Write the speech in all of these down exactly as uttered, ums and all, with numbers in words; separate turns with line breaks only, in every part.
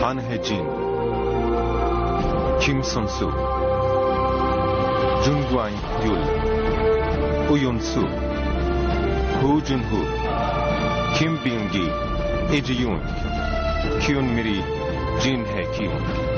وان هجین، کیم سون سو، جون گوانگ یول، او یون سو، هو جون هو، کیم بینگی، ای جی یونگ، کیون میری، جین هی کیونگ.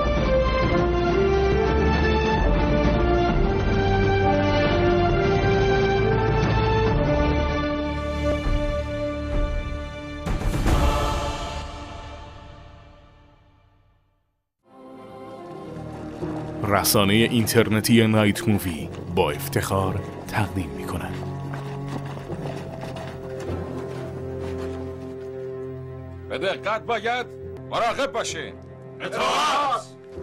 رسانه اینترنتی نایت مووی با افتخار تقدیم می‌کند.
به دقت باید مراقب باشین. اطاعت!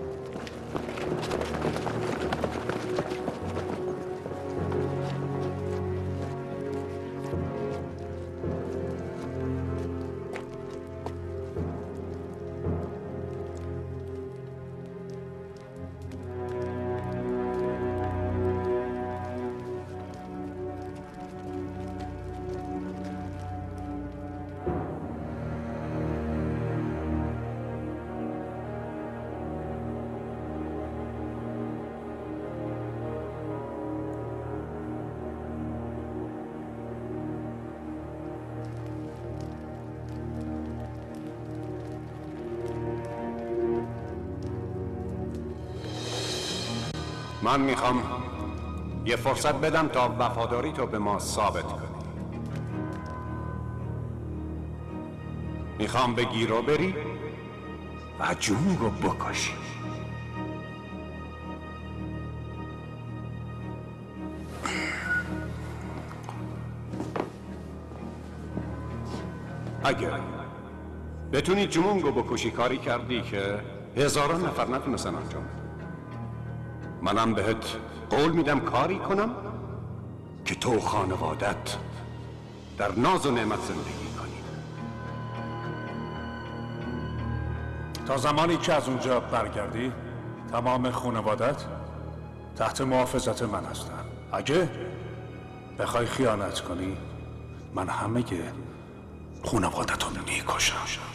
من میخوام یه فرصت بدم تا وفاداری تو به ما ثابت کنی. میخوام به گیرو بری و جون رو بکشی. اگر بتونی جمونگو بکشی کاری کردی که هزاران نفر نتونستن انجام بدن. منم بهت قول میدم کاری کنم که تو خانوادت در ناز و نعمت زندگی کنی.
تا زمانی که از اونجا برگردی تمام خانوادت تحت محافظت من هستن. اگه بخوای خیانت کنی من همه خانوادت رو میکشم.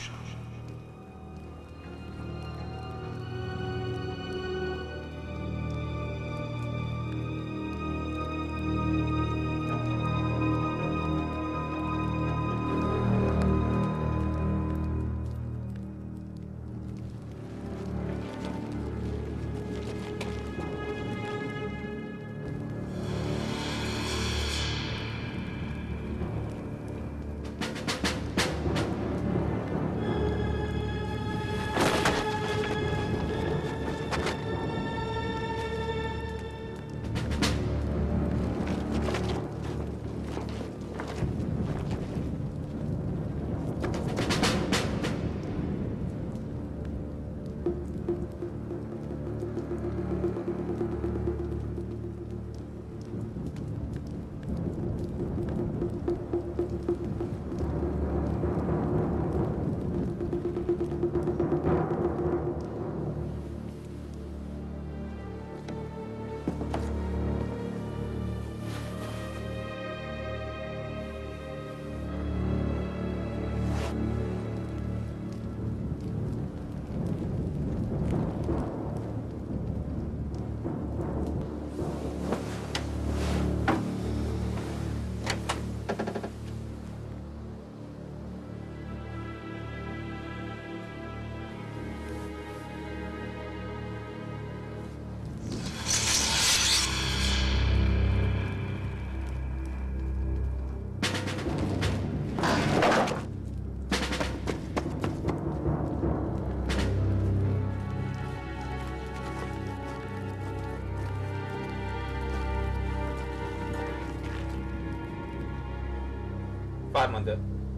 فرمانده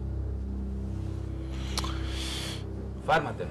فرمانده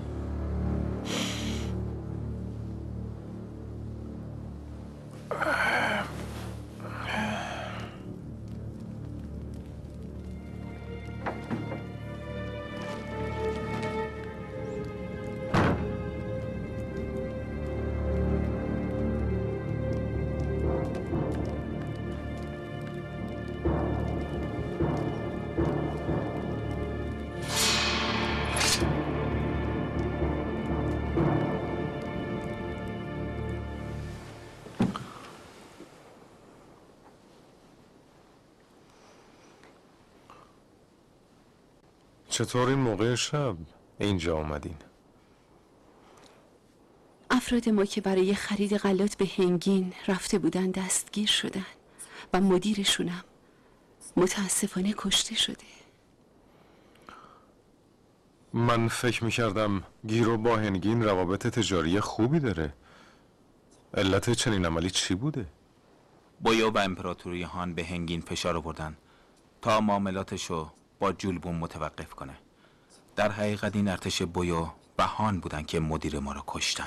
چطور این موقع شب اینجا آمدین؟
افراد ما که برای خرید غلات به هنگین رفته بودن دستگیر شدن و مدیرشونم متاسفانه کشته شده.
من فکر میکردم گیرو با هنگین روابط تجاری خوبی داره. علت چنین عملی چی بوده؟
بویو و امپراتوری هان به هنگین فشار آوردن تا معاملاتشو با جولبون متوقف کنه. در حقیقت این ارتش بویو و هان بودن که مدیر ما رو کشتن.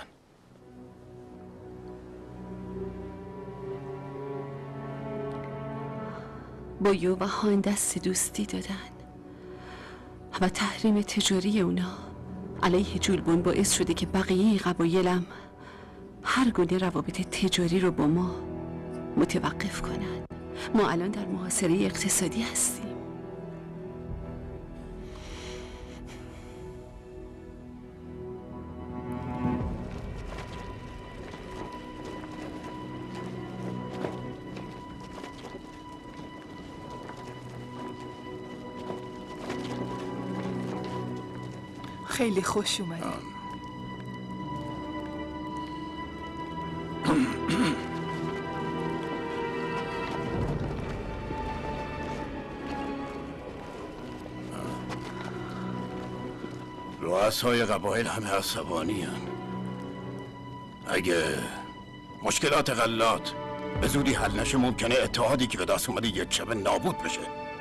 بویو و هان دست دوستی دادن و تحریم تجاری اونا علیه جولبون باعث شده که بقیه قبایلم هر گونه روابط تجاری رو با ما متوقف کنن. ما الان در محاصره اقتصادی هستیم.
خیلی خوش اومدی.
رؤسای قبایل همه عصبانی هن. اگه مشکلات غلات به زودی حل نشه ممکنه اتحادی که به دست اومده یک شبه نابود بشه.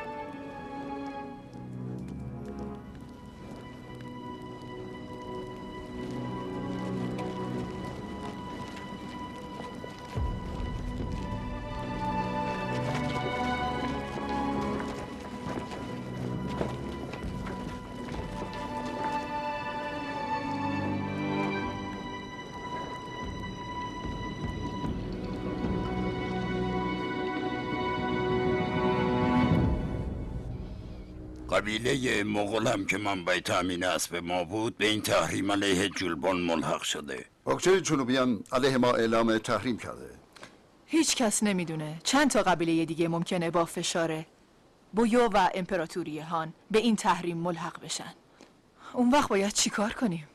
قبیله مغولم که منبع تامین اسب ما بود به این تحریم علیه جولبون ملحق شده.
اکچه جنوبی هم علیه ما اعلام تحریم کرده.
هیچ کس نمیدونه چند تا قبیله دیگه ممکنه با فشار بویو و امپراتوری هان به این تحریم ملحق بشن. اون وقت باید چی کار کنیم؟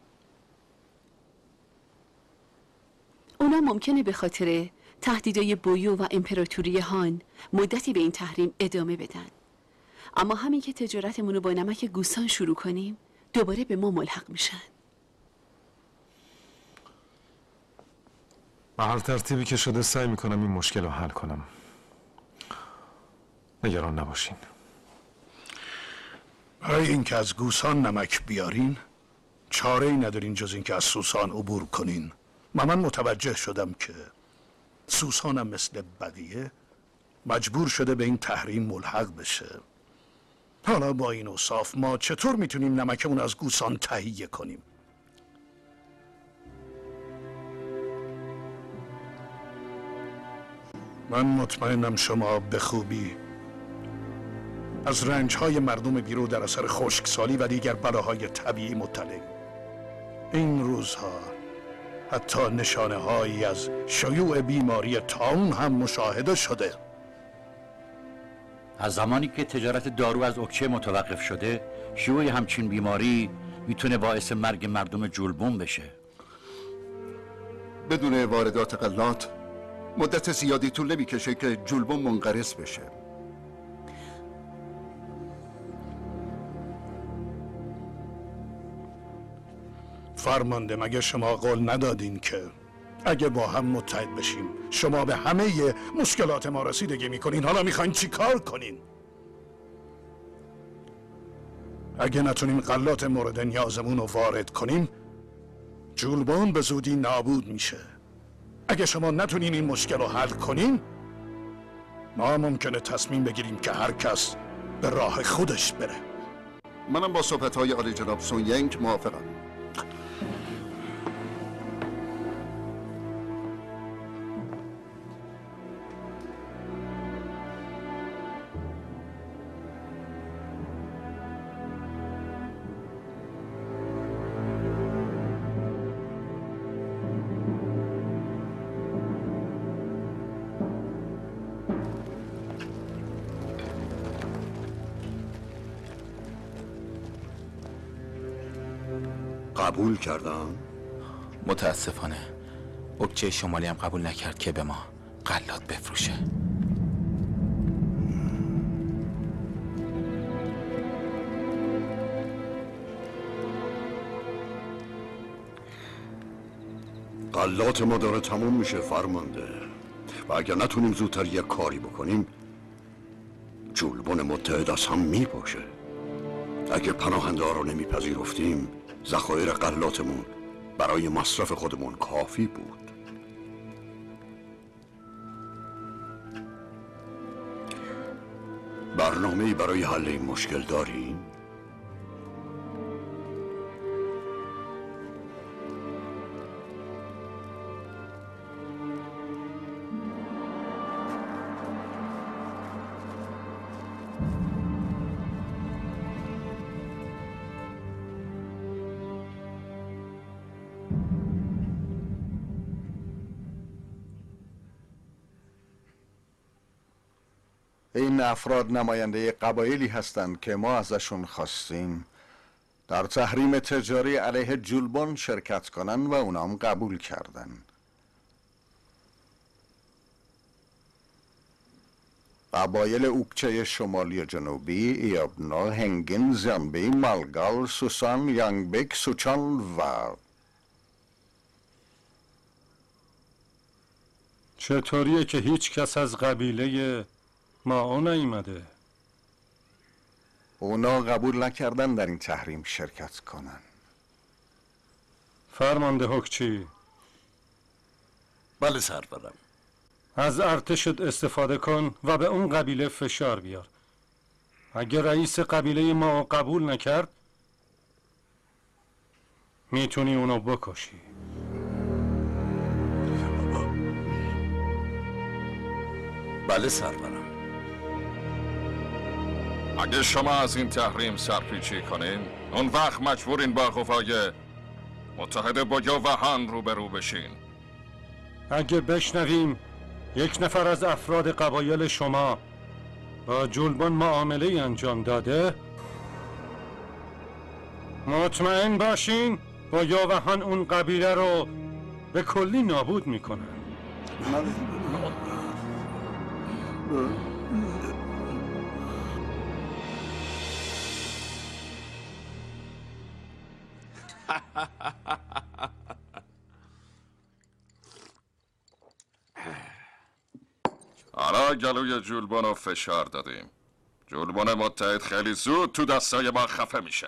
اونا ممکنه به خاطر تهدیدهای بویو و امپراتوری هان مدتی به این تحریم ادامه بدن، اما همین که تجارتمون رو با نمک گوسان شروع کنیم دوباره به ما ملحق میشن.
به هر ترتیبی که شده سعی میکنم این مشکل رو حل کنم. نگران نباشین.
برای اینکه از گوسان نمک بیارین چاره ای ندارین جز اینکه از سوسان عبور کنین. و من متوجه شدم که سوسانم مثل بقیه مجبور شده به این تحریم ملحق بشه. حالا با این اوصاف ما چطور میتونیم نمکمون از گوسان تهیه کنیم؟ من مطمئنم شما به خوبی از رنجهای مردم بیرو در اثر خشکسالی و دیگر بلاهای طبیعی مطلع. این روزها حتی نشانه هایی از شیوع بیماری طاعون هم مشاهده شده.
از زمانی که تجارت دارو از اکچه متوقف شده شیوع همچین بیماری میتونه باعث مرگ مردم جولبون بشه.
بدون واردات غلات مدت زیادی طول نمیکشه که جولبون منقرض بشه.
فرمانده مگه شما قول ندادین که اگه با هم متحد بشیم شما به همه مشکلات ما رسیدگی میکنین؟ حالا میخواین چی کار کنین؟ اگه نتونیم غلات مورد نیازمون رو وارد کنیم جولبون به زودی نابود میشه. اگه شما نتونین این مشکل رو حل کنین ما ممکنه تصمیم بگیریم که هر کس به راه خودش بره.
منم با صحبت‌های عالی جناب سون ینگ موافقم. قبول کردن؟
متاسفانه اوکچه شمالی هم قبول نکرد که به ما غلات بفروشه.
غلات ما داره تموم میشه فرمانده و اگر نتونیم زودتر یک کاری بکنیم جولبن متحد از هم میپاشه. اگه پناهنده ها رو نمیپذیرفتیم ذخایر غلاتمون برای مصرف خودمون کافی بود. برنامه‌ای برای حل این مشکل داریم؟
این افراد نماینده قبایلی هستند که ما ازشون خواستیم در تحریم تجاری علیه جولبن شرکت کنن و اونام قبول کردن. قبایل اوکچه شمالی و جنوبی، ایابنا، هنگین، زنبی، مالگال، سوسان، یانگبک، سوچان و
چطوریه که هیچ کس از قبیله ما نیومده؟
اونا قبول نکردن در این تحریم شرکت کنن.
فرمانده حکچی.
بله سرورم.
از ارتشت استفاده کن و به اون قبیله فشار بیار. اگه رئیس قبیله ما قبول نکرد میتونی اونو بکشی.
بله سرورم.
اگه شما از این تحریم سرپیچی کنین اون وقت مجبورین با قوای متحد بویو و هان روبرو بشین.
اگه بشنویم یک نفر از افراد قبایل شما با جولبن معامله انجام داده، مطمئن باشین بویو و هان اون قبیله رو به کلی نابود میکنن.
حالا گلوی جولبن رو فشار دادیم. جولبن متحد خیلی زود تو دستای ما خفه میشه.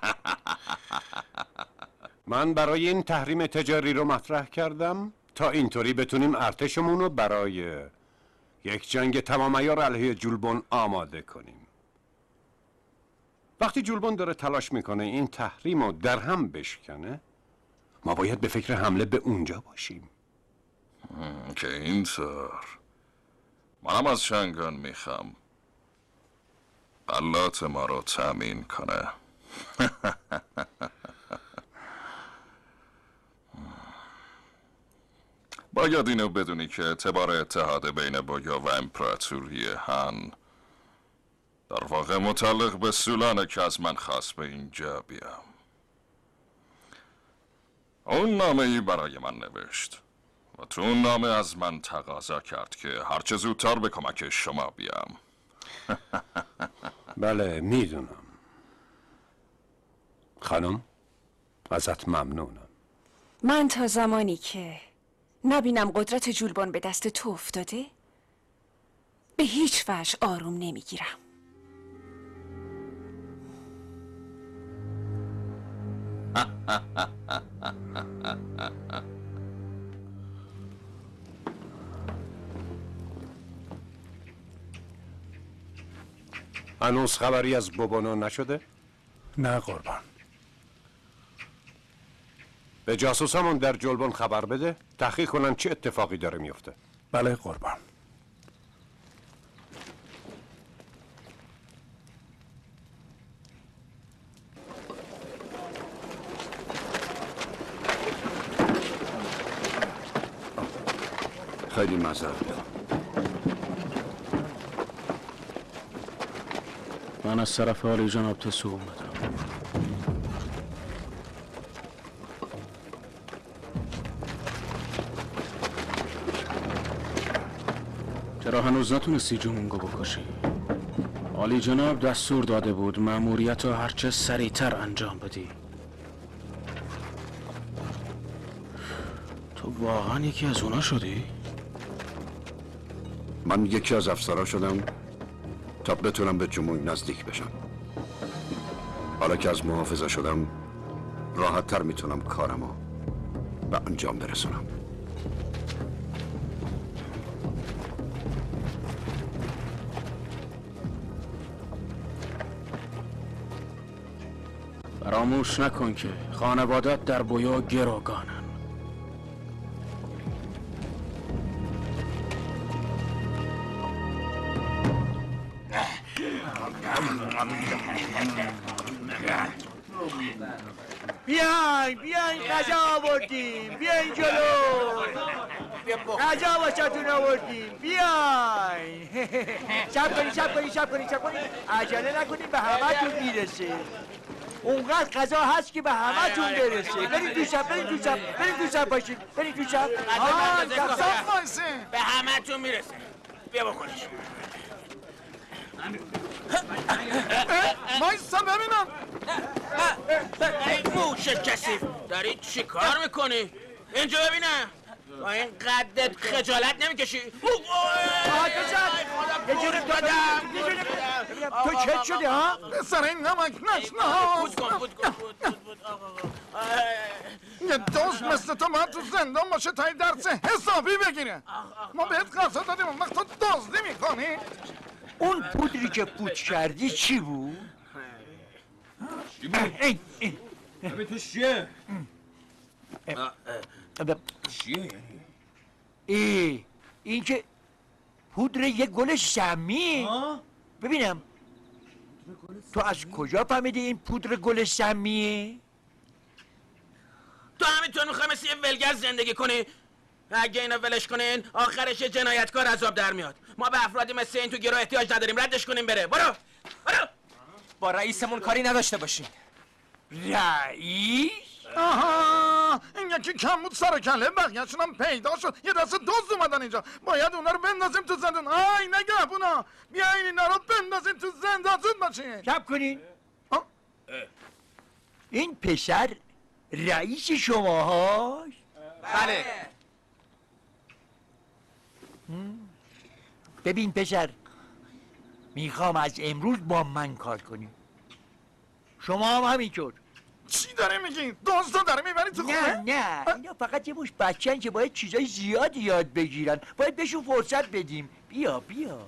من برای این تحریم تجاری رو مطرح کردم تا اینطوری بتونیم ارتشمون رو برای یک جنگ تمام عیار علیه جولبن آماده کنیم. وقتی جولبن داره تلاش میکنه این تحریم رو در هم بشکنه، ما باید به فکر حمله به اونجا باشیم.
که اینطور منم از شنگان میخوام غلات ما رو تأمین کنه. باید اینو بدونی که اعتبار اتحاد بین بویو و امپراتوری هان در واقع متعلق به سولانه که از من خواست به اینجا بیام. اون نامه ای برای من نوشت و تو اون نامه از من تقاضا کرد که هرچه زودتر به کمک شما بیام.
بله میدونم خانم، ازت ممنونم.
من تا زمانی که نبینم قدرت جولبن به دست تو افتاده به هیچ وجه آروم نمیگیرم.
هنوز خبری از بوبونو نشده؟
نه قربان.
به جاسوسامون در جولبن خبر بده تحقیق کنن چه اتفاقی داره میفته.
بله قربان.
خیلی معذرت میخوام.
من از طرف عالی جناب تسو اومدم. چرا هنوز نتونستی جمونگو بکشی؟ عالی جناب دستور داده بود مأموریت رو هرچه سریعتر انجام بدی. تو واقعا یکی از اونا شدی؟
من یکی از افسرها شدم تا بتونم به جمونگ نزدیک بشم. حالا که از محافظه شدم راحت تر میتونم کارمو به انجام برسونم.
فراموش نکن که خانوادت در بویا گروگانن.
بیاین بیاین غذا آوردیم، بیاین جلو، غذا واسهتون آوردیم، بیاین. شب کنید شب کنید شب کنید شب کنید، عجله نکنید به همتون میرسه. اونقدر غذا هست که به همتون برسه. برید تو شب برید تو شب برید تو شب باشید برید تو شب. آه صاف وایسه،
به همتون میرسه. بیا بخورش.
وایسا ببینم.
ای موش کثیف، داری چی کار میکنی؟ اینجا ببینم. با این قدت خجالت نمیکشی؟
آه یه جوری دادم تو چت شدی ها؟
سر این نمک نشنه.
بود کن بود کن
یه دوست مثل تو باید تو زندان باشه تا این درس حسابی بگیره. ما بهت قصد دادیم اون وقت تو دزدی میکنی؟
اون پودری که پود کردی چی بود؟
چی بود؟ ببین تو چیه؟
چیه یعنی؟ ای این که پودر یه گل سمی. ببینم تو از کجا فهمیدی این پودر گل سمیه؟
تو همینطور میخوای مثل یه ولگر زندگی کنی؟ اگه اینو ولش کنین آخرش جنایتکار عذاب در میاد. ما به افرادی مثل این تو گروه احتیاج نداریم. ردش کنیم بره. برو برو.
با رئیسمون کاری نداشته باشین.
رئیس؟
آها این یکی کم بود سر کله، بقیه‌شون هم پیدا شد. یه دسته دزد اومدن اینجا، باید اونا رو بندازیم تو زندان. آی نگهبونا بیاین اینا رو بندازیم تو زندان. زود باشین.
شب کنین. این پسر رئیس شما هاست؟
بله.
ببین پسر، میخوام از امروز با من کار کنی. شما هم همینطور.
چی داره میگین؟ دوستا داره میبری تو خونه؟
نه نه اینا فقط یه مش بچه‌ن که باید چیزای زیاد یاد بگیرن. باید بهشون فرصت بدیم. بیا بیا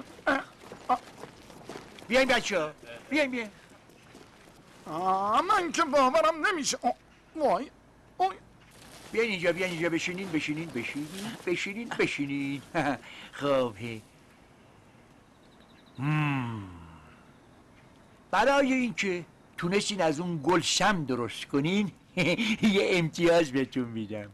بیاین بچه‌ها بیاین بیاین.
آه من که باورم نمیشه. وای وای.
بیاین اینجا بیاین اینجا بشینین بشینین بشینین بشینین بشینین. خب برای اینکه تونستین از اون گل شم درست کنین یه امتیاز بهتون میدم.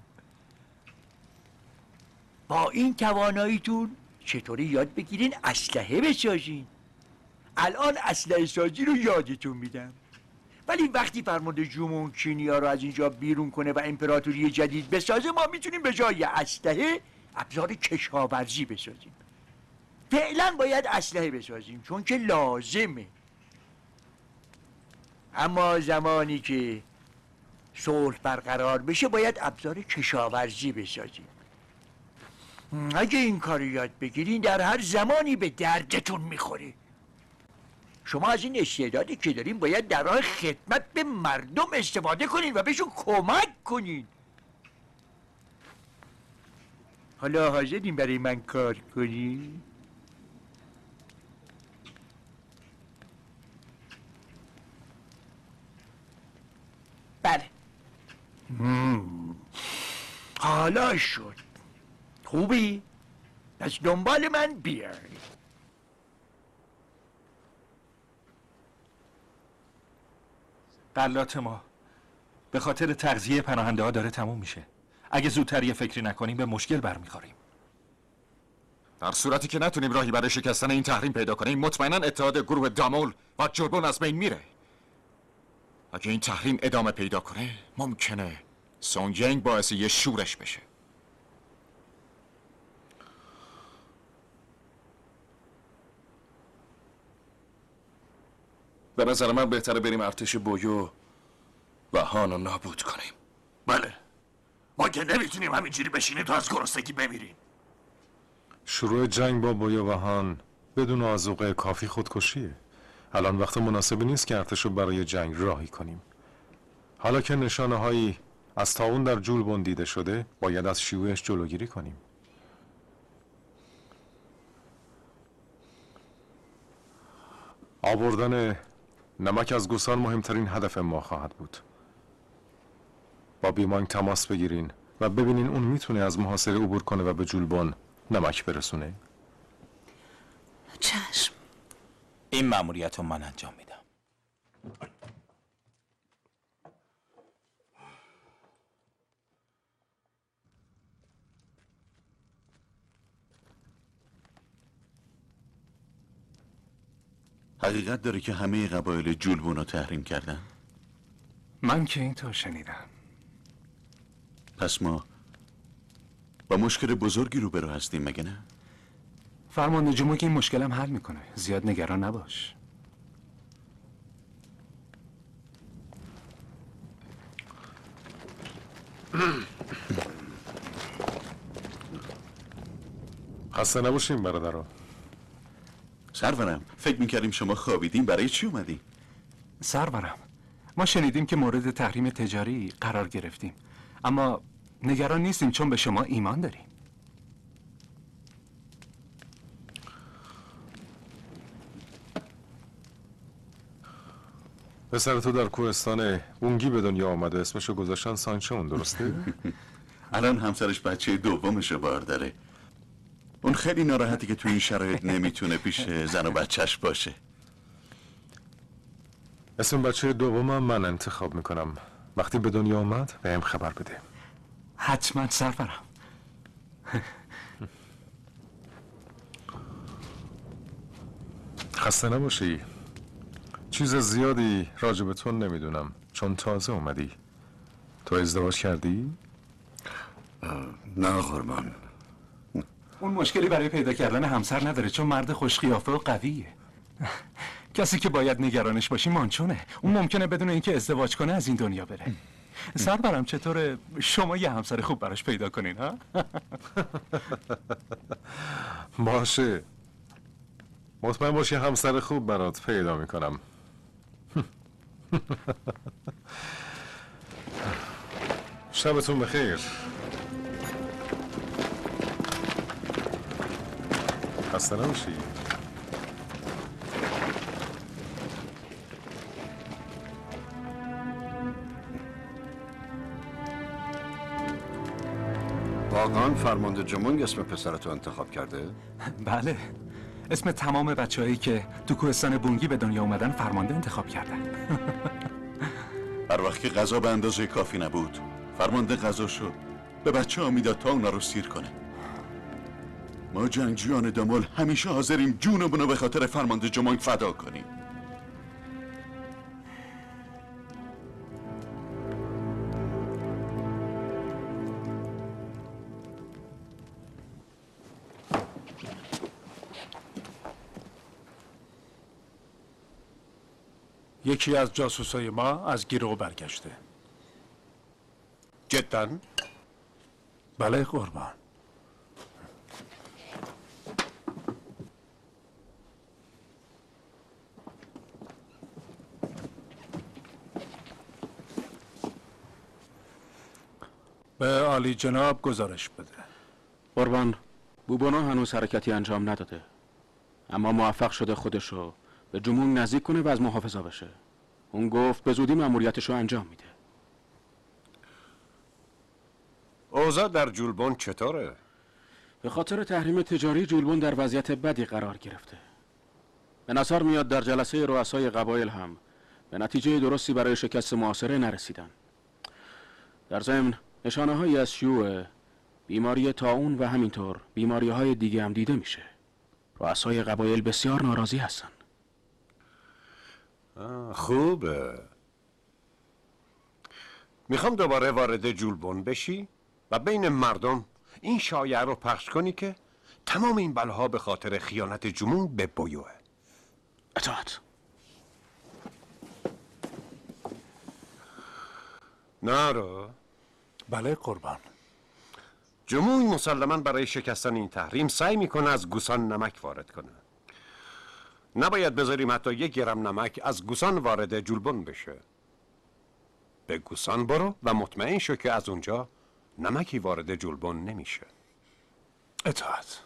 با این تواناییتون چطوری یاد بگیرین اسلحه بسازین. الان اسلحه سازی رو یادتون میدم، ولی وقتی فرمانده جمونگ چینی‌ها رو از اینجا بیرون کنه و امپراتوری جدید بسازه، ما میتونیم به جای اسلحه ابزار کشاورزی بسازیم. فعلا باید اسلحه بسازیم چون که لازمه، اما زمانی که صلح برقرار بشه باید ابزار کشاورزی بسازیم. اگه این کار یاد بگیرین در هر زمانی به دردتون میخوره. شما از این استعدادی که دارین باید در راه خدمت به مردم استفاده کنین و بهشون کمک کنین. حالا حاضرین برای من کار کنین؟
بله.
حالا شد. خوبی؟ پس دنبال من بیای.
غلات ما به خاطر تغذیه پناهنده ها داره تموم میشه. اگه زودتر یه فکری نکنیم به مشکل برمیخوریم.
در صورتی که نتونیم راهی برای شکستن این تحریم پیدا کنیم، مطمئنا اتحاد گروه دامول و جلبون از بین میره. اگه این تحریم ادامه پیدا کنه ممکنه سونگ ینگ باعث یه شورش بشه.
به نظر من بهتره بریم ارتش بویو و هان رو نابود کنیم.
بله، ما که نمیتونیم همینجوری بشینیم تا از گرسنگی بمیریم.
شروع جنگ با بویو و هان بدون آذوقه کافی خودکشیه. الان وقت مناسبی نیست که ارتش رو برای جنگ راهی کنیم. حالا که نشانه هایی از طاعون در جولبون دیده شده، باید از شیوعش جلوگیری کنیم. آوردن نمک از گوسان مهمترین هدف ما خواهد بود. با بیمانگ تماس بگیرین و ببینین اون میتونه از محاصره عبور کنه و به جولبون نمک برسونه.
چشم.
این مأموریت رو من انجام میدم.
حقیقت داره که همه قبایل جولبون رو تحریم کردن؟
من که اینطور شنیدم.
پس ما با مشکل بزرگی روبرو هستیم مگه نه؟
فرمانده جمهور که این مشکلم حل میکنه. زیاد نگران نباش.
خسته نباشیم برادرها.
سرورم، فکر میکردیم شما خوابیدین. برای چی اومدین؟
سرورم، ما شنیدیم که مورد تحریم تجاری قرار گرفتیم، اما نگران نیستیم چون به شما ایمان داریم.
پسر تو در کوهستان بونگی به دنیا آمد و اسمشو گذاشتن سانچون، درسته؟
الان همسرش بچه دومشو بار داره. اون خیلی ناراحتی که تو این شرایط نمیتونه پیش زن و بچهش باشه.
اسم بچه دومم من انتخاب میکنم. وقتی به دنیا آمد بهم خبر بده.
حتما سرورم.
خسته نباشی. چیز زیادی راجع به تو نمیدونم چون تازه اومدی. تو ازدواج کردی؟
نه قربان.
اون مشکلی برای پیدا کردن همسر نداره چون مرد خوشقیافه و قویه. کسی که باید نگرانش باشی مانچونه. اون ممکنه بدون اینکه ازدواج کنه از این دنیا بره. سرورم چطوره شما یه همسر خوب براش پیدا کنین ها؟
باشه، مطمئن باشی همسر خوب برات پیدا میکنم. شبتون بخیر. خسته نباشی.
واقعا فرمانده جمونگ اسم پسرتو انتخاب کرده؟
بله، اسم تمام بچه‌هایی که تو کوهستان بونگی به دنیا اومدن فرمانده انتخاب کردن.
هر وقت که غذا به اندازه کافی نبود فرمانده غذاشو به بچه ها میداد تا اونا رو سیر کنه. ما جنگجویان دامل همیشه حاضریم جونمونو به خاطر فرمانده جمونگ فدا کنیم.
یکی از جاسوسای ما از گیرو برگشته.
جداً؟
بله قربان. به عالی جناب گزارش بده.
قربان، بوبونا هنوز حرکتی انجام نداده، اما موفق شده خودشو به جمون نزدیک کنه و از محافظا بشه. اون گفت به زودی مأموریتشو انجام میده.
اوضاع در جولبون چطوره؟
به خاطر تحریم تجاری جولبون در وضعیت بدی قرار گرفته. به نظر میاد در جلسه رؤسای قبایل هم به نتیجه درستی برای شکست محاصره نرسیدن. در ضمن نشانه هایی از شیوع بیماری طاعون و همینطور بیماری های دیگه هم دیده میشه. رؤسای قبایل بسیار ناراضی هستن.
خوبه. میخوام دوباره وارد جولبون بشی و بین مردم این شایعه رو پخش کنی که تمام این بلاها به خاطر خیانت جمون به بویوه.
اطاعت.
نه رو؟
بله قربان.
جموع مسلماً برای شکستن این تحریم سعی میکنه از گوسان نمک وارد کنه. نباید بذاریم حتی یک گرم نمک از گوسان وارد جولبن بشه. به گوسان برو و مطمئن شو که از اونجا نمکی وارد جولبن نمیشه.
اطاعت.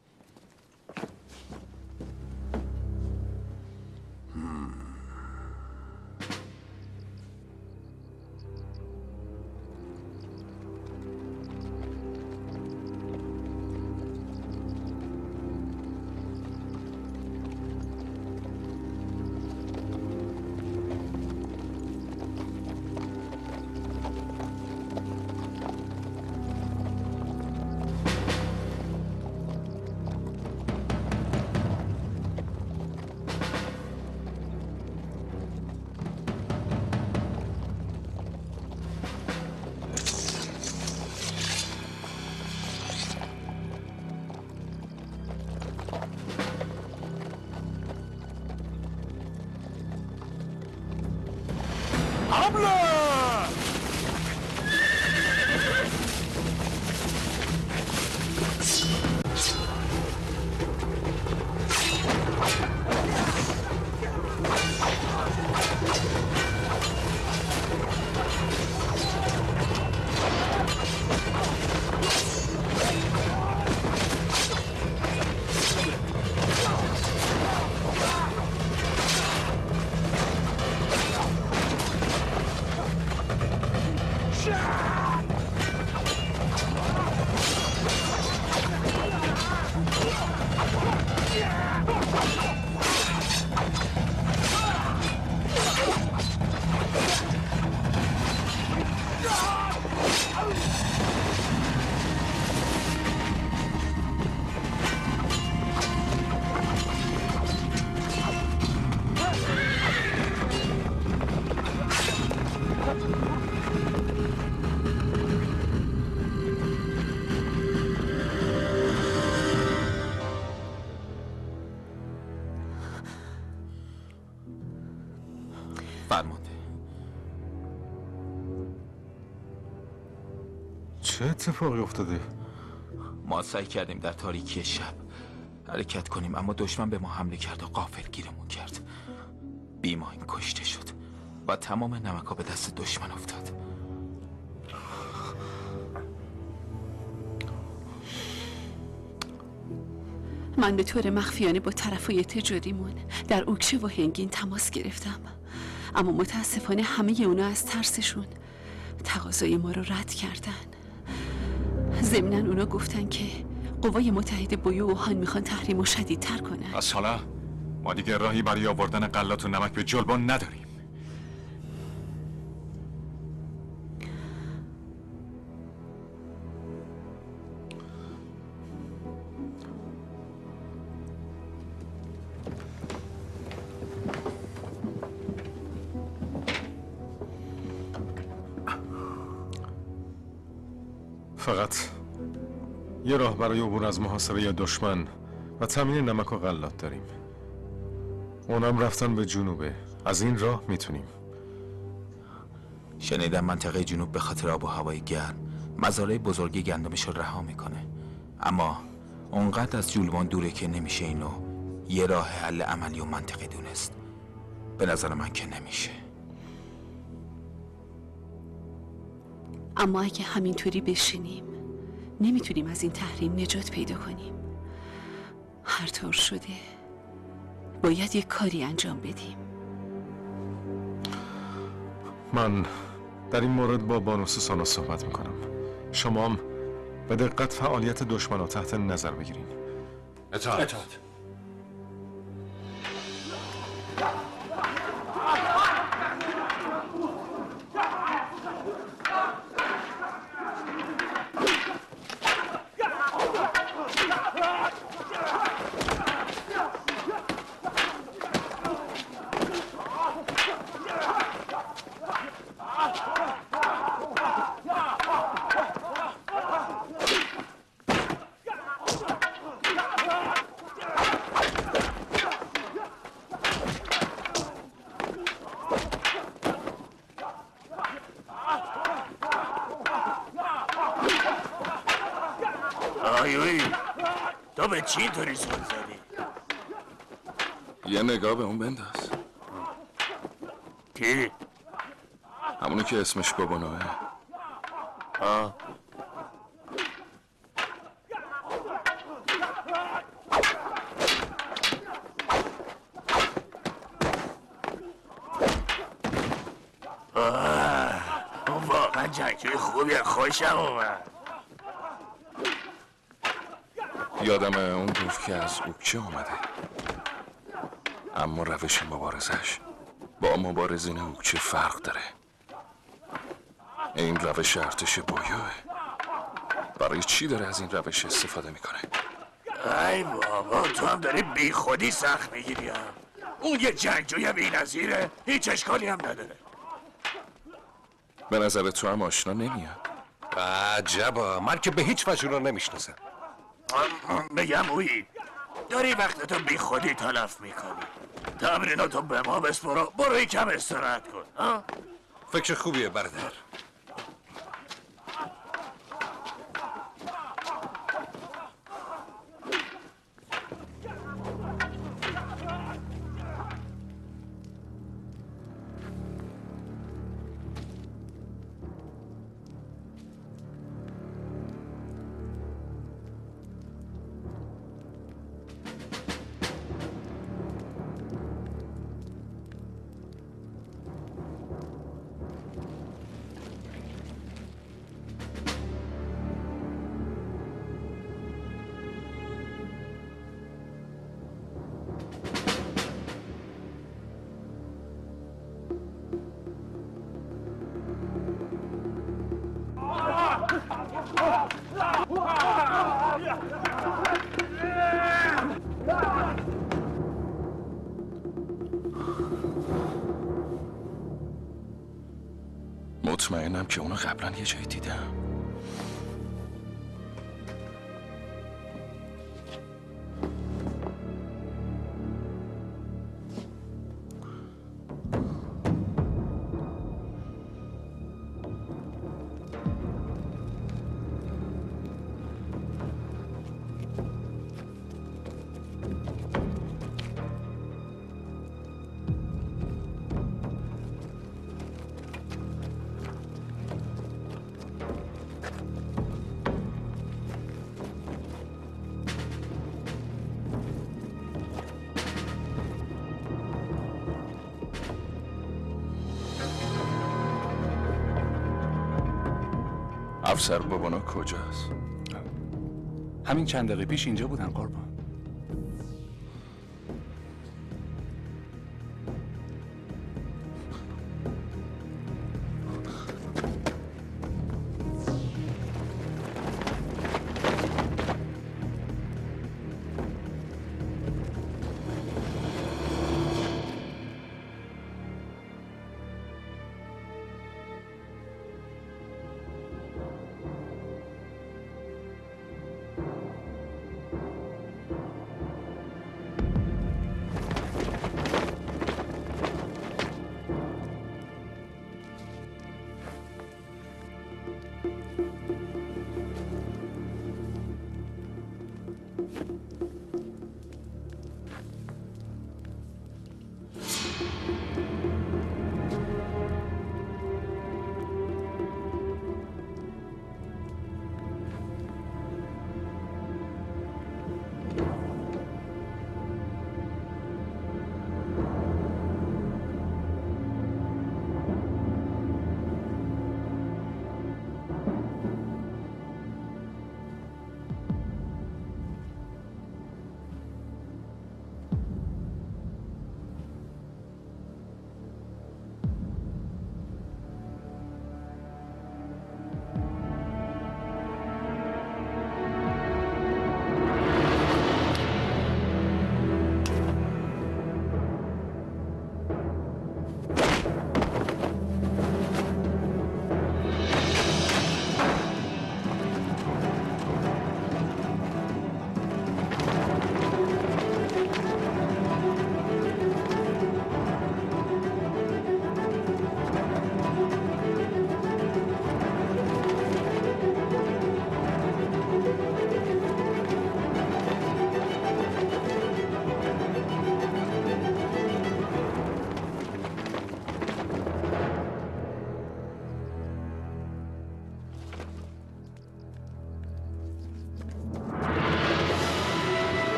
فرمانده.
چه اتفاقی افتاده؟
ما سعی کردیم در تاریکی شب حرکت کنیم، اما دشمن به ما حمله کرد و غافلگیرمون کرد. بیماین کشته شد و تمام نمک‌ها به دست دشمن افتاد.
من به طور مخفیانه با طرفای تجاریمون در اوکشه و هنگین تماس گرفتم، اما متاسفانه همه اونا از ترسشون تقاضای ما رو رد کردن. ضمناً اونا گفتن که قوای متحد بویو و هان میخوان تحریم رو شدیدتر کنن.
از حالا ما دیگه راهی برای آوردن غلات و نمک به جولبن نداریم.
فقط یه راه برای عبور از محاصره دشمن و تامین نمک و غلات داریم. اونم رفتن به جنوبه. از این راه میتونیم.
شنیدم منطقه جنوب به خاطر آب و هوای گرم مزارع بزرگی گندمش رو رها میکنه، اما اونقدر از جولبن دوره که نمیشه اینو یه راه حل عملی و منطقی دونست. به نظر من که نمیشه.
اما اگه همینطوری بشینیم نمیتونیم از این تحریم نجات پیدا کنیم. هر طور شده باید یک کاری انجام بدیم.
من در این مورد با بانو سوسانا صحبت میکنم. شما هم به دقت فعالیت دشمن را تحت نظر بگیرین.
اطاعت,
اطاعت.
تو به چی اینطوری زل زدی؟
یه نگاه به اون بنداز.
کی؟
همونی که اسمش بابانوه.
آه اون واقعا جنگجوی خوبیه، خوشم اومد.
یادم اون گفت که از اوکچه اومده، اما روش مبارزش با مبارزین اوکچه فرق داره. این روش ارتش بویوه. برای چی داره از این روش استفاده میکنه؟
ای بابا تو هم داری بی خودی سخت میگیری. اون یه جنگجوی بی نظیره، هیچ اشکالی هم نداره.
به نظر تو هم آشنا نمیاد؟
عجبا، من که به هیچ وجه رو نمیشناسم.
بگم اویی داری وقتتو بی خودی تلف میکنی. تمریناتو به ما بسپرو، برو یکم استراحت کن. ها؟
فکر خوبیه برادر.
مطمئنم که اونو قبلا یه جایی دیدم. افسر بابانا کجاست؟
همین چند دقیقه پیش اینجا بودن قربان.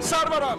سرورم.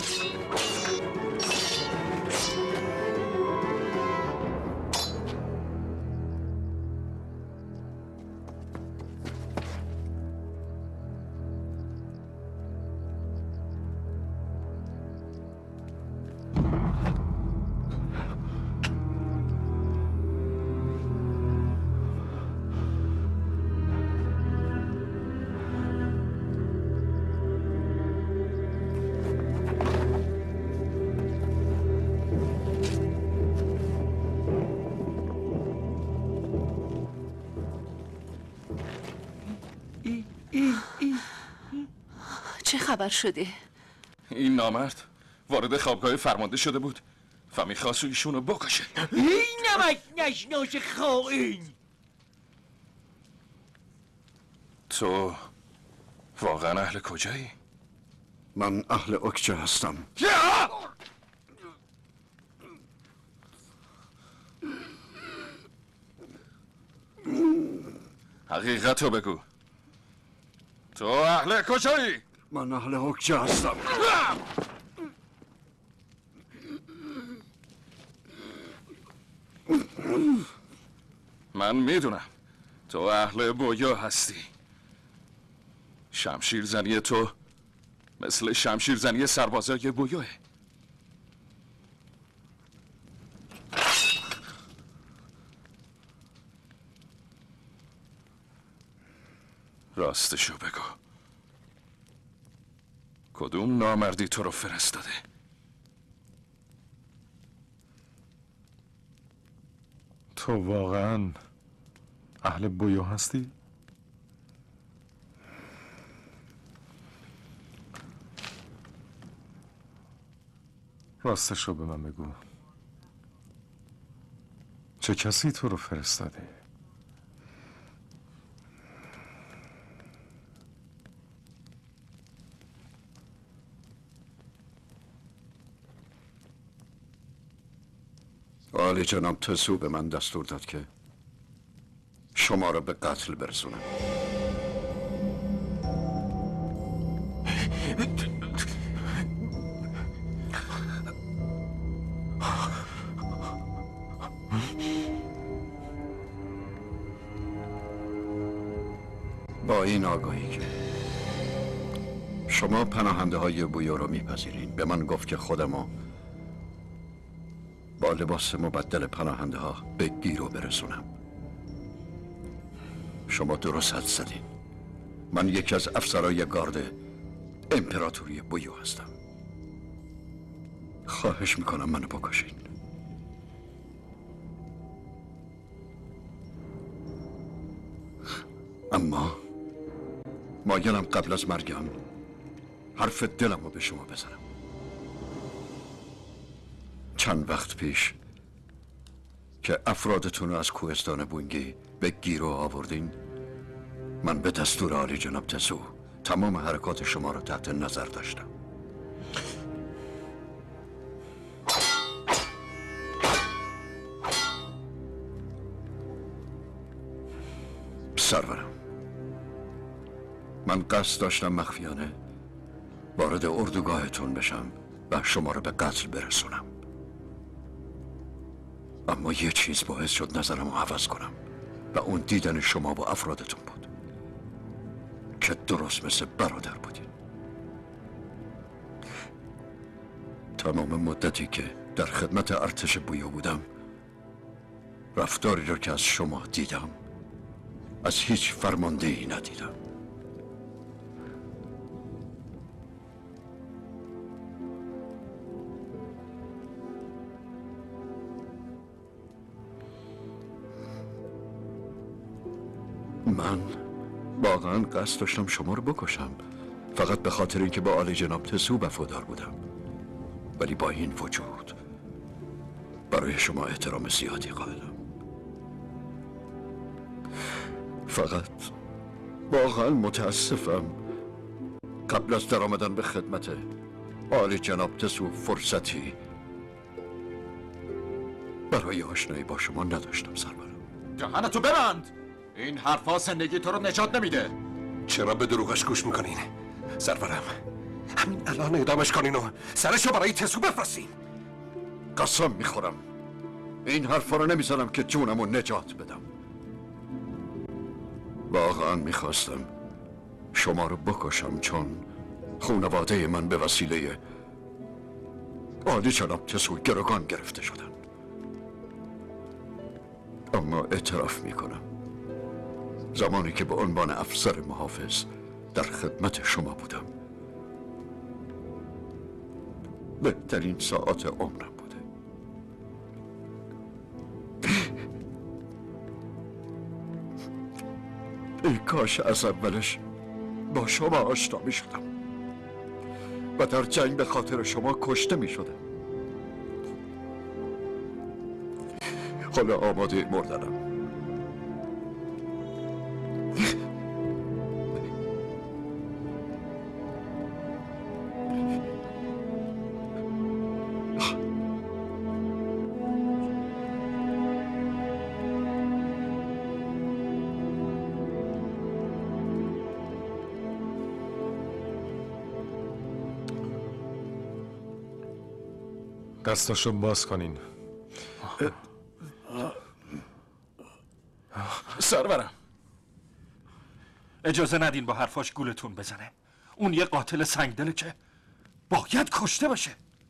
چه خبر شده؟
این نامرد وارد خوابگاه فرمانده شده بود و میخواست ایشونو بکشه.
این نمک نشناس خائن.
تو واقعا اهل کجایی؟
من اهل اکچه هستم.
حقیقتو بگو. تو اهل کجایی؟
من اهل اکچه هستم.
من میدونم تو اهل بویا هستی. شمشیر زنی تو مثل شمشیر زنی سربازای بویاه. راستشو بگو، کدوم نامردی تو رو فرستاده؟
تو واقعا اهل بویو هستی؟ راستشو به من بگو، چه کسی تو رو فرستاده؟
عالی جناب تسو به من دستور داد که شما را به قتل برسونم. با این آگاهی که شما پناهنده های بویا رو میپذیرین، به من گفت که خودمو با لباس مبدل پناهنده ها به گیرو برسونم. شما درست حد زدین. من یکی از افسرهای گارد امپراتوری بویو هستم. خواهش میکنم منو بکشین. اما مایلم قبل از مرگم حرف دلم رو به شما بزنم. چند وقت پیش که افرادتون رو از کوهستان بونگی به گیرو آوردین، من به دستور عالی جناب تسو تمام حرکات شما رو تحت نظر داشتم. سرورم، من قصد داشتم مخفیانه وارد اردوگاهتون بشم و شما رو به قتل برسونم، اما یه چیز باعث شد نظرم رو عوض کنم و اون دیدن شما و افرادتون بود که درست مثل برادر بودین. تمام مدتی که در خدمت ارتش بویا بودم، رفتاری رو که از شما دیدم از هیچ فرمانده ای ندیدم. من واقعا قصد داشتم شما رو بکشم، فقط به خاطر اینکه با عالی جناب تسو وفادار بودم، ولی با این وجود برای شما احترام زیادی قائلم. فقط واقعا متاسفم قبل از در آمدن به خدمت عالی جناب تسو فرصتی برای آشنایی با شما نداشتم. سرورم،
دهنتو ببند! این حرفا زندگی تو رو نجات نمیده.
چرا به دروغش گوش میکنین؟ سرورم، همین الان اعدامش کنین و سرشو برای تسو بفرستین.
قسم میخورم این حرفا رو نمیزنم که جونمو نجات بدم. واقعا میخواستم شما رو بکشم چون خانواده من به وسیله عالی جناب تسو گروگان گرفته شدن. اما اعتراف میکنم زمانی که به عنوان افسر محافظ در خدمت شما بودم بهترین ساعت عمرم بوده. ای کاش از اولش با شما آشنا می شدم و در جنگ به خاطر شما کشته می شدم. حالا آماده مردنم.
دستاشو باز کنین.
سرورم اجازه ندین با حرفاش گولتون بزنه. اون یه قاتل سنگدله که باید کشته باشه.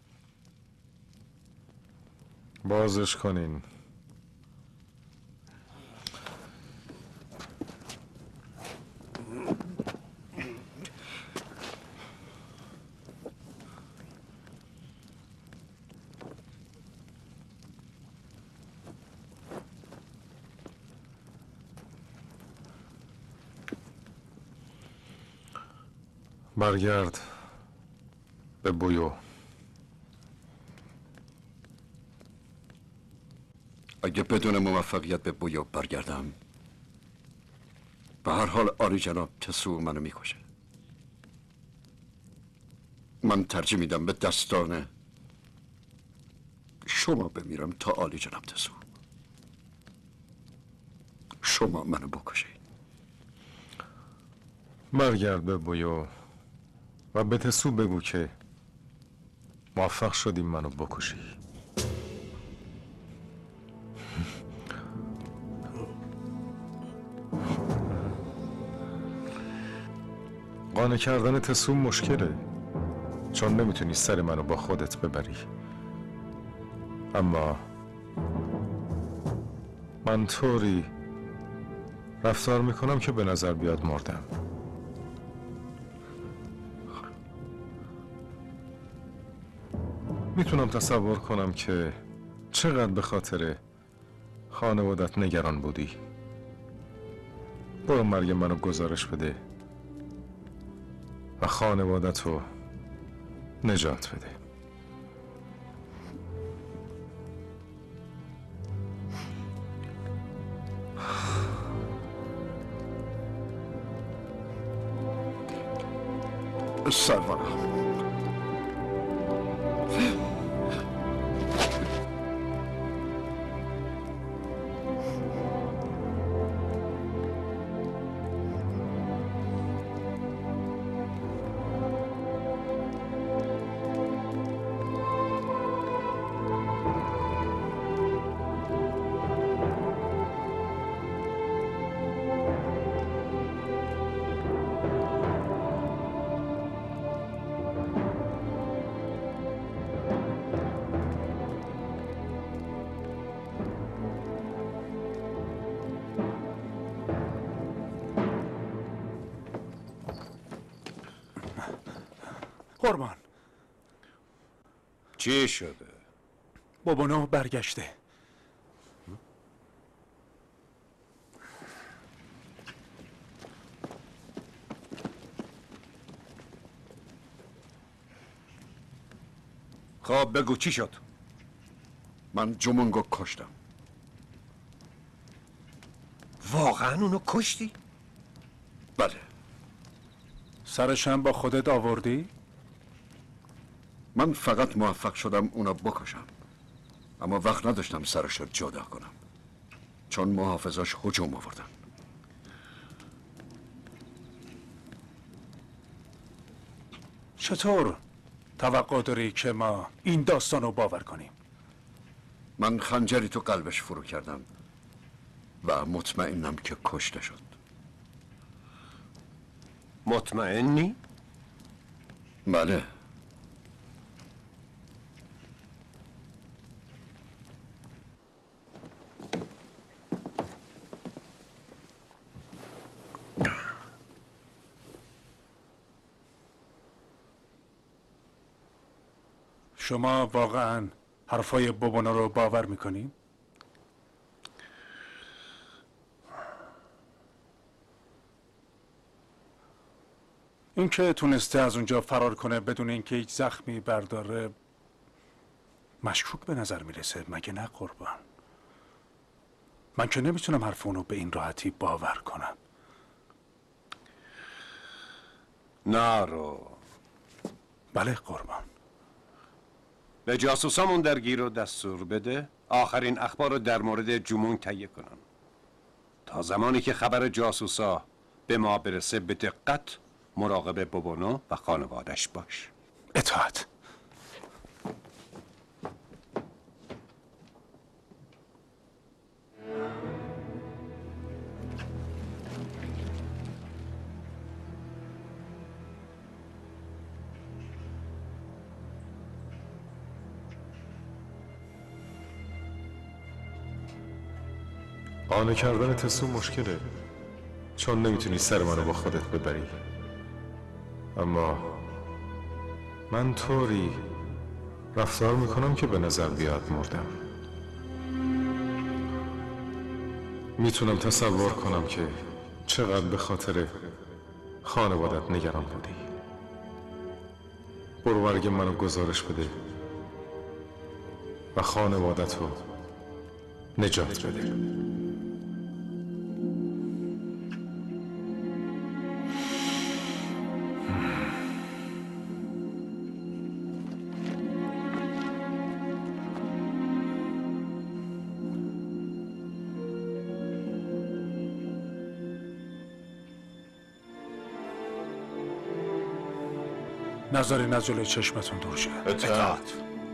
بازش کنین. برگرد به بویو.
اگه بدون موفقیت به بویو برگردم به هر حال عالی جناب تسو منو میکشه. من ترجیح میدم به دستان شما بمیرم تا عالی جناب تسو شما منو بکشید.
برگرد به بویو و به تسو بگو که موفق شدیم منو بکشی. قانع کردن تسو مشکله چون نمیتونی سر منو با خودت ببری. اما من طوری رفتار میکنم که به نظر بیاد مردم. میتونم تصور کنم که چقدر به خاطر خانوادت نگران بودی. برو مرگ منو گزارش بده و خانوادت رو نجات بده.
سرورم
قربان
چی شده؟
بابانو برگشته.
خب بگو چی شد؟
من جومونگو کشتم.
واقعا اونو کشتی؟
بله.
سرش هم با خودت آوردی؟
من فقط موفق شدم اونو بکشم اما وقت نداشتم سرش رو جدا کنم چون محافظاش هجوم آوردن.
چطور توقع داری که ما این داستان رو باور کنیم؟
من خنجری تو قلبش فرو کردم و مطمئنم که کشته شد.
مطمئنی؟
بله.
شما واقعا حرفای بابانا رو باور میکنین؟ اینکه تونسته از اونجا فرار کنه بدون اینکه هیچ زخمی برداره مشکوک به نظر میرسه، مگه نه قربان؟ من که نمیتونم حرف اونو به این راحتی باور کنم.
نارو.
بله قربان.
به جاسوسامون درگیر رو دستور بده آخرین اخبار رو در مورد جمون تهیه کنن. تا زمانی که خبر جاسوسا به ما برسه به دقت مراقب بابونو و خانوادش باش.
اطاعت.
قانع کردن تسو مشکله، چون نمیتونی سر منو با خودت ببری. اما من طوری رفتار میکنم که به نظر بیاد مردم. میتونم تصور کنم که چقدر به خاطر خانوادت نگران بودی. برو برگ منو گزارش بده و خانوادت رو نجات بده.
نذارین از جلوی چشمتون دور شه.
اطاعت.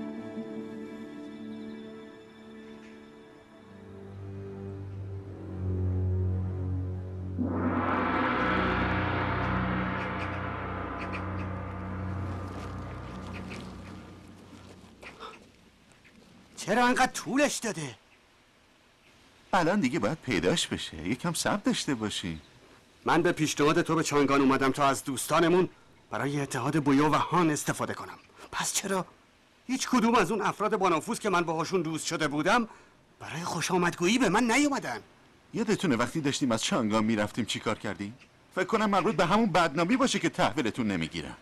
چرا انقدر طولش داده؟ الان دیگه باید پیداش بشه. یکم صبر داشته باشی. من به پیشنهاد تو به چانگان اومدم تا از دوستانمون برای اتحاد بویو و هان استفاده کنم. پس چرا هیچ کدوم از اون افراد بانفوذ که من باهاشون دوست شده بودم برای خوش آمدگویی به من نیومدن؟ یادتونه وقتی داشتیم از چانگان میرفتیم چی کار کردیم؟ فکر کنم مربوط به همون بدنامی باشه که تحویلتون نمیگیرن.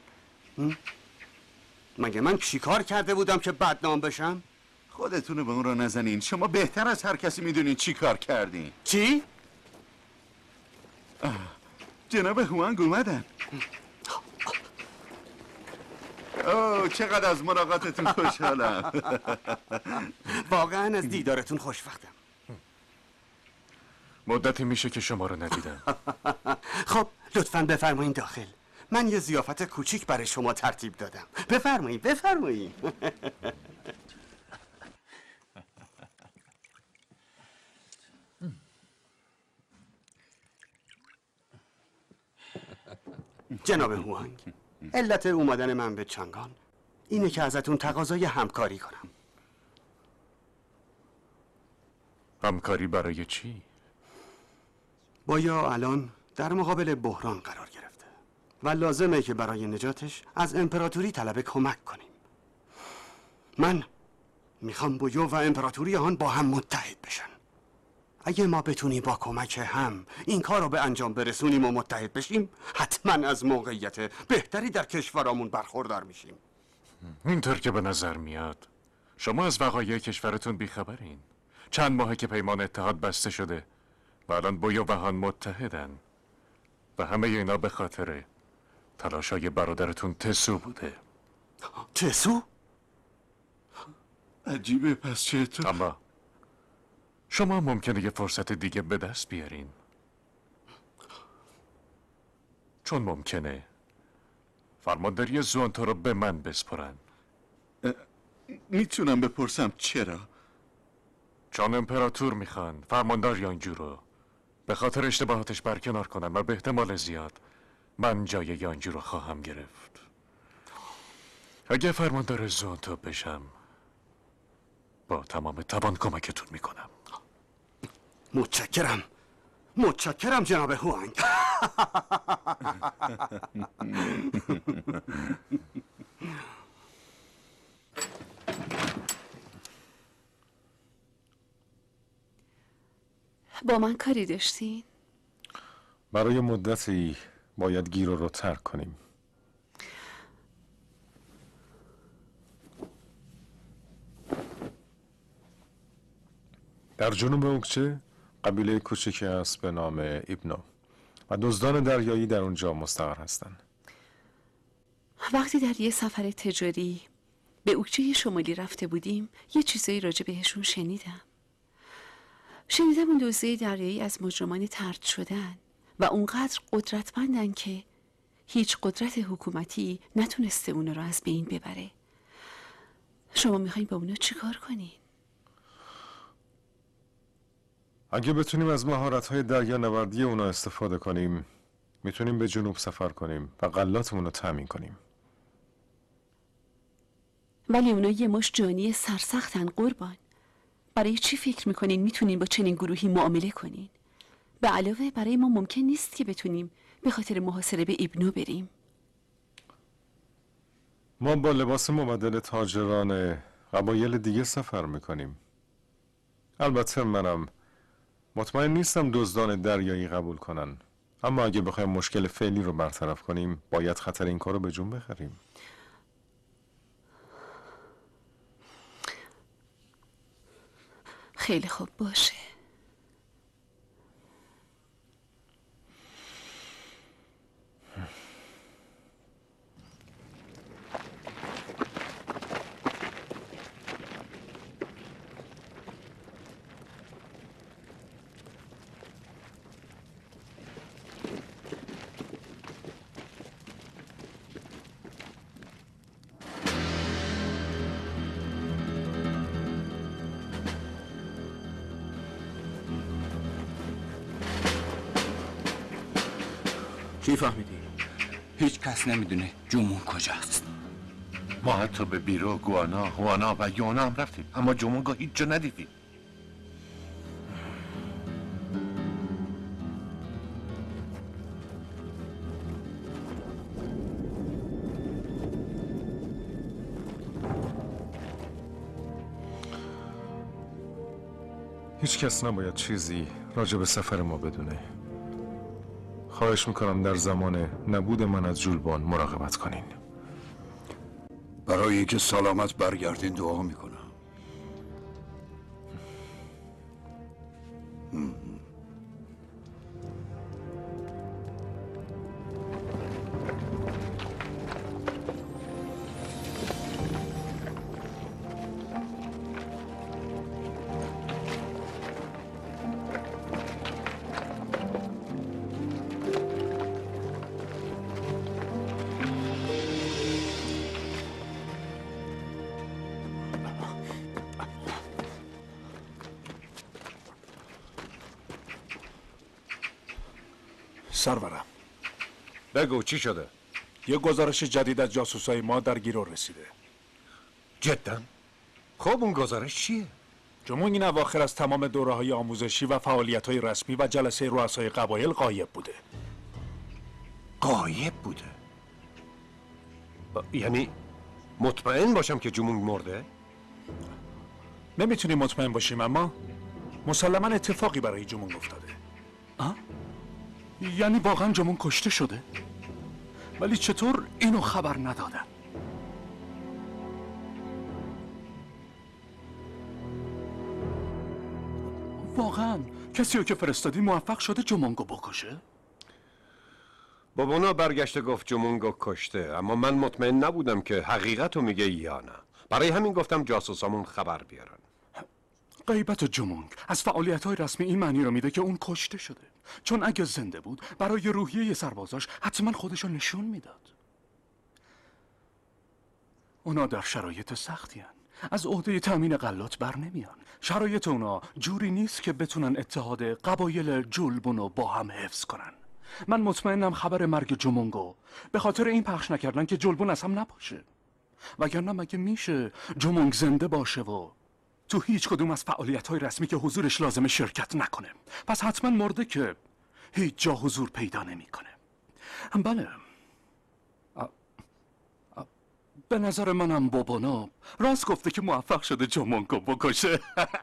مگه من چی کار کرده بودم که بدنام بشم؟ خودتونو به اون را نزنین. شما بهتر از هر کسی میدونین چی کار کردین. چی؟ جناب هوانگ اومدن. اوه چقدر از ملاقاتتون خوشحالم. واقعا از دیدارتون خوشوقتم.
مدتی میشه که شما رو ندیدم.
خب لطفاً بفرمایین داخل. من یه ضیافت کوچیک برای شما ترتیب دادم. بفرمایین بفرمایین. جناب هوانگ، علت اومدن من به چانگان اینه که ازتون تقاضای همکاری کنم.
همکاری برای چی؟
بایا الان در مقابل بحران قرار گرفته و لازمه که برای نجاتش از امپراتوری طلب کمک کنیم. من میخوام بویو و امپراتوری هان با هم متحد بشن. اگه ما بتونیم با کمک هم این کار رو به انجام برسونیم و متحد بشیم، حتما از موقعیت بهتری در کشورامون برخوردار میشیم.
اینطور که به نظر میاد شما از وقایع کشورتون بیخبرین. چند ماهه که پیمان اتحاد بسته شده و الان بویو و هان متحدن و همه اینا به خاطر تلاشای برادرتون تسو بوده.
تسو؟
عجیبه. پس چطور؟ اما شما ممکنه یه فرصت دیگه به دست بیارین، چون ممکنه
فرمانداری زوانتا رو به من بسپرن.
میتونم بپرسم چرا؟
چون امپراتور میخوان فرماندار یانجو رو به خاطر اشتباهاتش برکنار کنن و به احتمال زیاد من جای یانجو رو خواهم گرفت. اگه فرماندار زوانتا بشم با تمام توان کمکتون میکنم.
متشکرم متشکرم جناب هوانگ.
با من کاری داشتین؟
برای مدتی باید گیرو رو ترک کنیم. در جنوب اوکچه قبیله کوچکی است به نام ایبنو و دزدان دریایی در اونجا مستقر هستند.
وقتی در یه سفر تجاری به اوکچه شمالی رفته بودیم یه چیزایی راجع بهشون شنیدم. شنیدم اون دزدای دریایی از مجرمان طرد شدن و اونقدر قدرتمندن که هیچ قدرت حکومتی نتونسته اونا رو از بین ببره. شما میخواین با اونا چیکار کنین؟
اگه بتونیم از مهارت‌های دریانوردی اونا استفاده کنیم میتونیم به جنوب سفر کنیم و غلاتمون رو تامین کنیم.
ولی اونا یه مش جانی سرسختن قربان. برای چی فکر میکنین میتونین با چنین گروهی معامله کنین؟ به علاوه برای ما ممکن نیست که بتونیم به خاطر محاصره به ایبنو بریم.
ما با لباس مبدل تاجران قبایل دیگه سفر میکنیم. البته منم مطمئن نیستم دزدان دریایی قبول کنن، اما اگه بخوایم مشکل فعلی رو برطرف کنیم باید خطر این کار رو به جون بخریم.
خیلی خوب باشه.
چی فهمیدی؟
هیچ کس نمیدونه جمون کجاست.
ما حتی به بیرو، گوانا، هوانا و یونا هم رفتیم اما جمونگا هیچ جا ندیدیم.
هیچ کس نباید چیزی راجع به سفر ما بدونه. خواهش میکنم در زمان نبود من از جولبان مراقبت کنین.
برای اینکه سلامت برگردین دعا میکنم.
سرورم
بگو چی شده؟
یه گزارش جدید از جاسوسای ما در گیرو رسیده.
جدا؟ خب اون گزارش چیه؟
جمون این اواخر از تمام دوره های آموزشی و فعالیت های رسمی و جلسه رؤسای قبایل غایب بوده.
غایب بوده؟ یعنی مطمئن باشم که جمون مرده؟
نمیتونیم مطمئن باشیم اما مسلما اتفاقی برای جمون افتاده.
آه؟ یعنی واقعا جمون کشته شده؟ ولی چطور اینو خبر ندادن؟ واقعا کسی رو که فرستادی موفق شده جمونگو بکشه؟
بابانا برگشته گفت جمونگو کشته، اما من مطمئن نبودم که حقیقت رو میگه یا نه. برای همین گفتم جاسوسامون خبر بیارن.
غیبت جمونگ از فعالیت‌های رسمی این معنی رو میده که اون کشته شده، چون اگه زنده بود برای روحیه سربازاش حتما خودشو نشون میداد.
اونا در شرایط سختی هن. از عهده تأمین غلات بر نمیان. شرایط اونا جوری نیست که بتونن اتحاد قبایل جولبونو با هم حفظ کنن. من مطمئنم خبر مرگ جومونگو به خاطر این پخش نکردن که جولبون از هم نباشه. وگرنه مگه میشه جومونگ زنده باشه و تو هیچ کدوم از فعالیت‌های رسمی که حضورش لازمه شرکت نکنه؟ پس حتما مرده که هیچ جا حضور پیدا نمیکنه. بله، به نظر منم بابانا راست گفته که موفق شده جومونگو بکشه.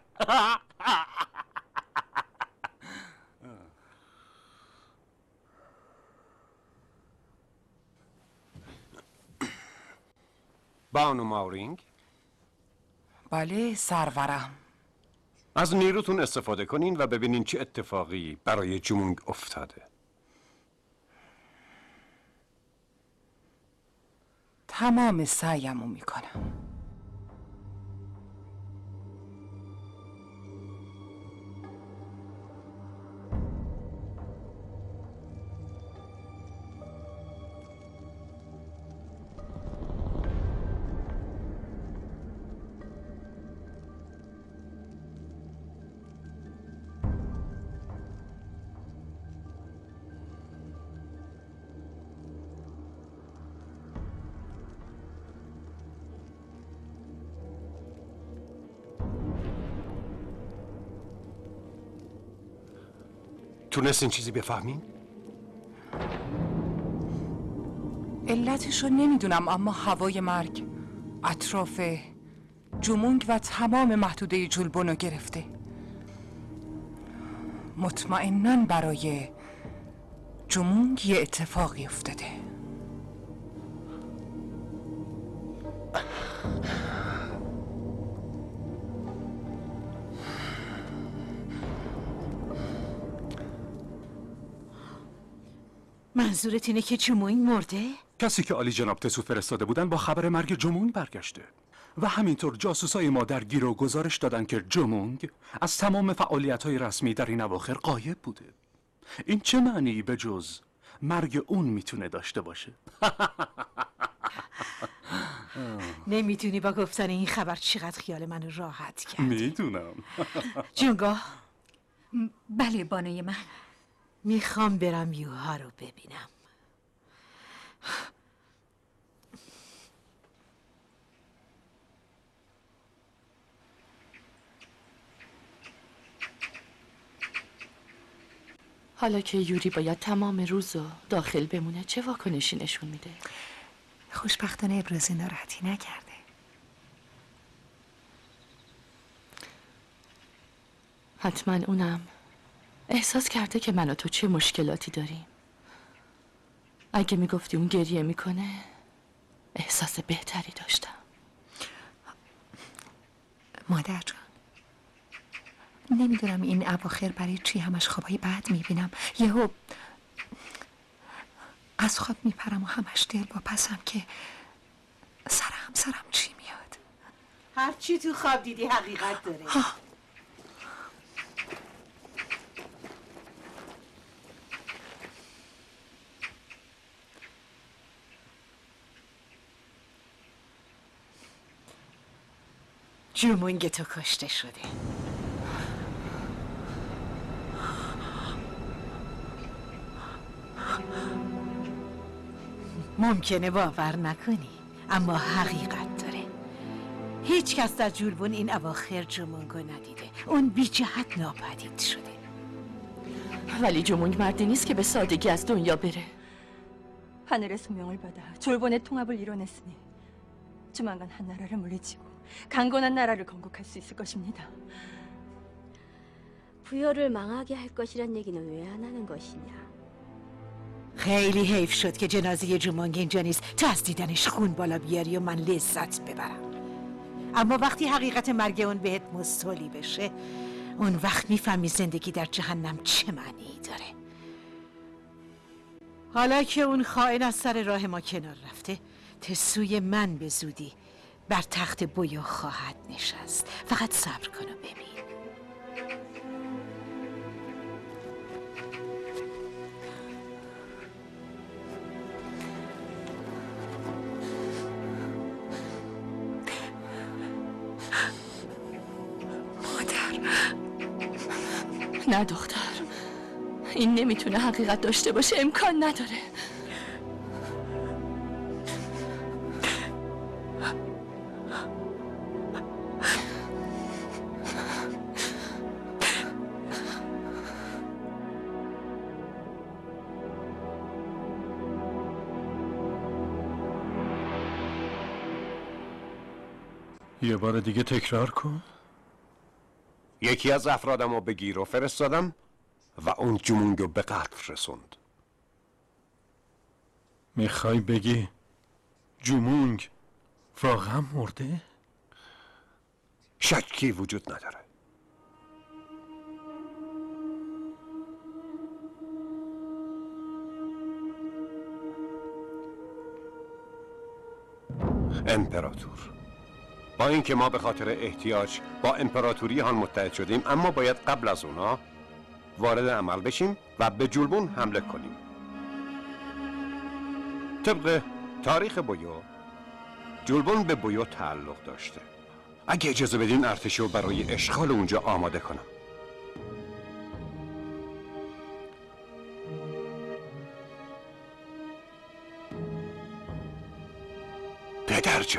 بانو ماورینگ،
بله سرورم.
از نیروتون استفاده کنین و ببینین چه اتفاقی برای جومونگ افتاده.
تمام سعیمو میکنم.
تونستین چیزی بفهمین؟
علتشو نمیدونم، اما هوای مرگ اطراف جومونگ و تمام محدوده جولبونو گرفته. مطمئناً برای جومونگ یه اتفاقی افتاده.
منظورت اینه که جومونگ مرده؟
کسی که عالی جناب تسو فرستاده بودن با خبر مرگ جومونگ برگشته و همینطور جاسوسای ما در گیر و گزارش دادن که جومونگ از تمام فعالیت‌های رسمی در این اواخر غایب بوده. این چه معنی به جز مرگ اون میتونه داشته باشه؟
نمیدونی با گفتن این خبر چقدر خیال منو راحت کرد.
میدونم.
جونگا.
بله بانوی من.
میخوام برم یوها رو ببینم.
حالا که یوری باید تمام روزو داخل بمونه چه واکنشی نشون میده؟
خوشبختانه ابراز ناراحتی نکرده.
حتما اونم احساس کرده که من و تو چه مشکلاتی داریم. اگه میگفتی اون گریه میکنه احساس بهتری داشتم.
مادر جان، نمیدونم این اواخر برای چی همش خوابای بد میبینم. یهو از خواب میپرم و همش دل با پسم که سر همسرم چی میاد.
هر چی تو خواب دیدی حقیقت داره.
ها.
جومونگ تو کشته شده. ممکنه باور نکنی اما حقیقت داره. هیچ کس در جولبون این اواخر جومونگو ندیده. اون بی جهت ناپدید شده.
ولی جومونگ مردی نیست که به سادگی از دنیا بره.
하늘의 소명을 받아 졸본의 통합을 이뤄냈으니 조만간 한 나라를 물리치고 강건한 나라를 건국할 수 있을 것입니다.
부여를 망하게 할 것이란 얘기는 왜 안 하는 것이냐?
خیلی حیف شد که جنازه جومونگ اینجا نیست تا از دیدنش خون بالا بیاری و من لذت ببرم. اما وقتی حقیقت مرگ اون بهت مستولی بشه اون وقت میفهمی زندگی در جهنم چه معنی داره. حالا که اون خائن از سر راه ما کنار رفته تسوی من به زودی بر تخت بویو خواهد نشست. فقط صبر کن و ببین.
نه دختر، این نمیتونه حقیقت داشته باشه، امکان نداره.
یه بار دیگه تکرار کن.
یکی از افرادم رو به گیرو فرستادم و اون جمونگ رو به قتل رسوند.
میخوای بگی جمونگ واقعا مرده؟
شکی وجود نداره. امپراتور، با اینکه ما به خاطر احتیاج با امپراتوری هان متحد شدیم، اما باید قبل از اونا وارد عمل بشیم و به جولبون حمله کنیم. طبق تاریخ بویو، جولبون به بویو تعلق داشته. اگه اجازه بدین ارتش رو برای اشغال اونجا آماده کنم. پدر جان،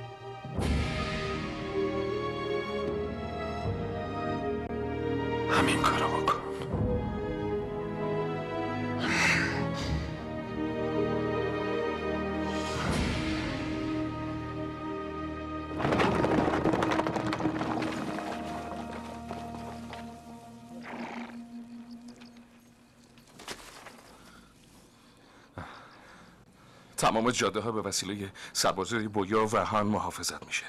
همین کارو بکن.
تمام جاده ها به وسیله سربازای بویا و هان محافظت میشه.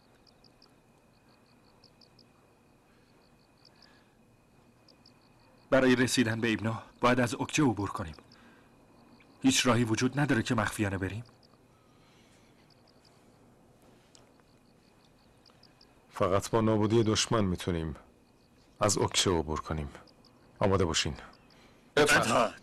برای رسیدن به ایبنا باید از اوکچه عبور کنیم. هیچ راهی وجود نداره که مخفیانه بریم.
فقط با نابودی دشمن میتونیم از اوکچه عبور کنیم. آماده باشین.
اطاعت.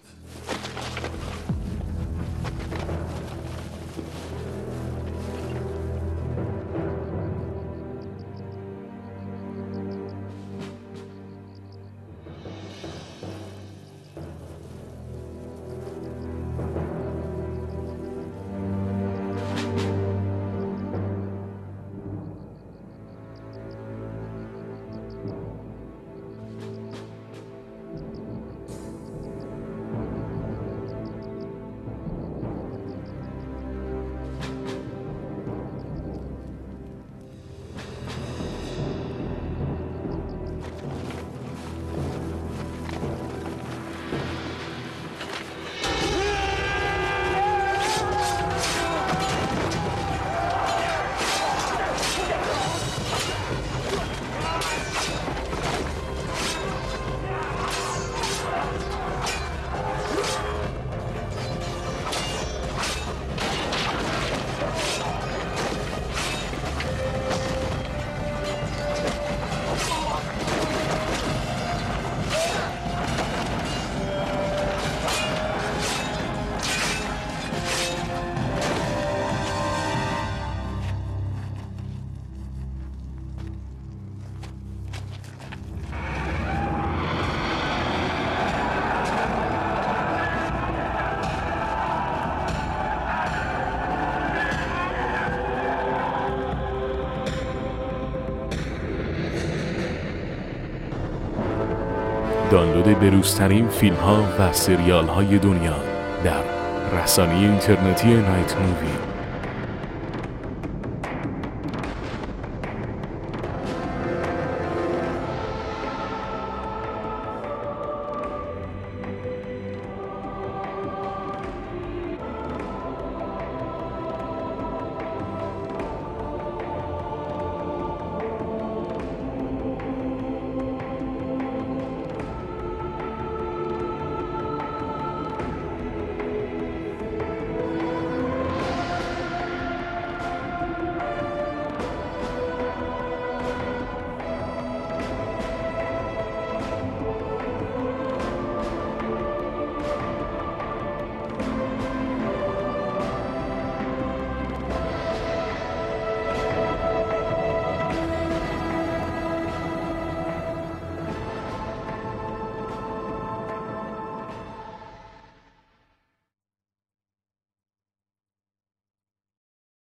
دانلود بروزترین فیلم ها و سریال های دنیا در رسانه اینترنتی نایت مووی.